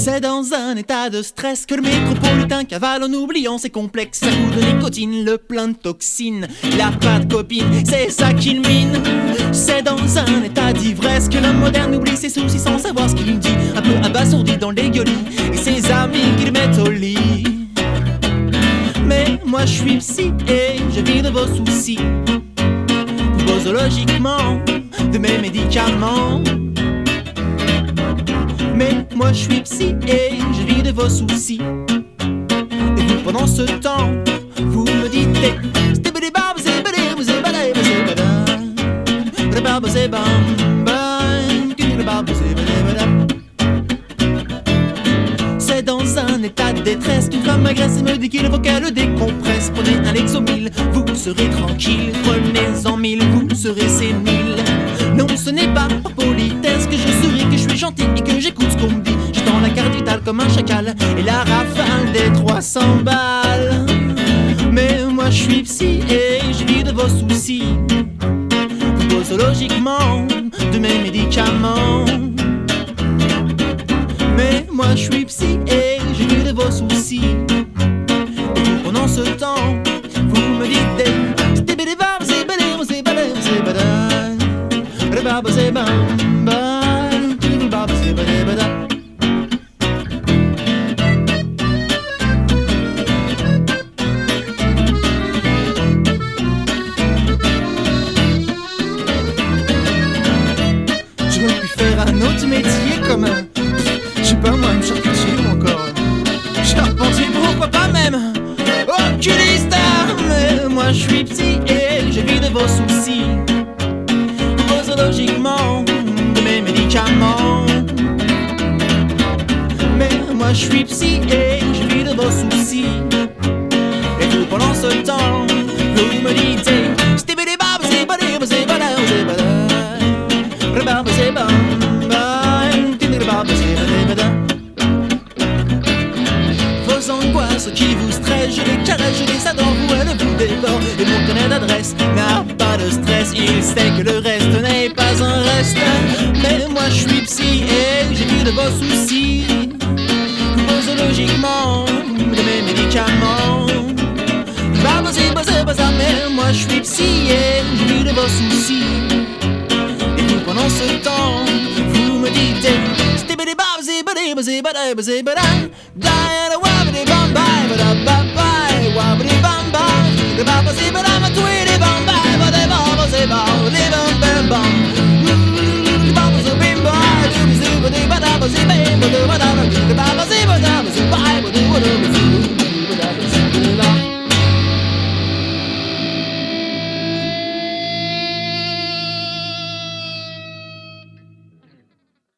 C'est dans un état de stress que le métropolitain cavale en oubliant ses complexes. À coup de nicotine, le plein de toxines. Il a pas de copine, c'est ça qu'il mine. C'est dans un état d'ivresse que l'homme moderne oublie ses soucis sans savoir ce qu'il dit. Un peu abasourdi dans les gueulis et ses amis qui le mettent au lit. Mais moi je suis psy et je vis de vos soucis, posologiquement, de mes médicaments. Mais moi je suis psy et je vis de vos soucis. Et vous pendant ce temps, vous me dites c'est dans un état de détresse qu'une femme m'agresse et me dit qu'il faut qu'elle décompresse. Prenez un Lexomil, vous serez tranquille. Prenez-en 1000, vous serez sénile. Non, ce n'est pas par politesse que je souris, que je suis gentil et que j'écoute ce qu'on me dit. J'étends la carte vitale comme un chacal et la rafale des 300 balles. Mais moi je suis psy et je vis de vos soucis, posologiquement, de mes médicaments. Mais moi je suis psy et je vis de vos soucis. Et vous pendant ce temps, vous me dites j'aurais pu faire un autre métier comme je sais pas moi, un charcutier ou encore charpentier, pourquoi pas même oculiste. Mais moi je suis psy et je vis de vos soucis, posologiquement, de mes médicaments. Mais moi je suis psy et je vis de vos soucis. Et tout pendant ce temps, vous me dites vos angoisses qui vous stressent, je les caresse, je les adore, vous elles vous dévorent. Et mon carnet d'adresse n'a pas de stress, il sait que le reste n'est pas un reste. Mais moi je suis psy et j'ai vu de vos soucis, posologiquement, de mes médicaments. Mais moi je suis psy et j'ai vu de vos soucis. Et tout pendant ce temps, vous me dites bye.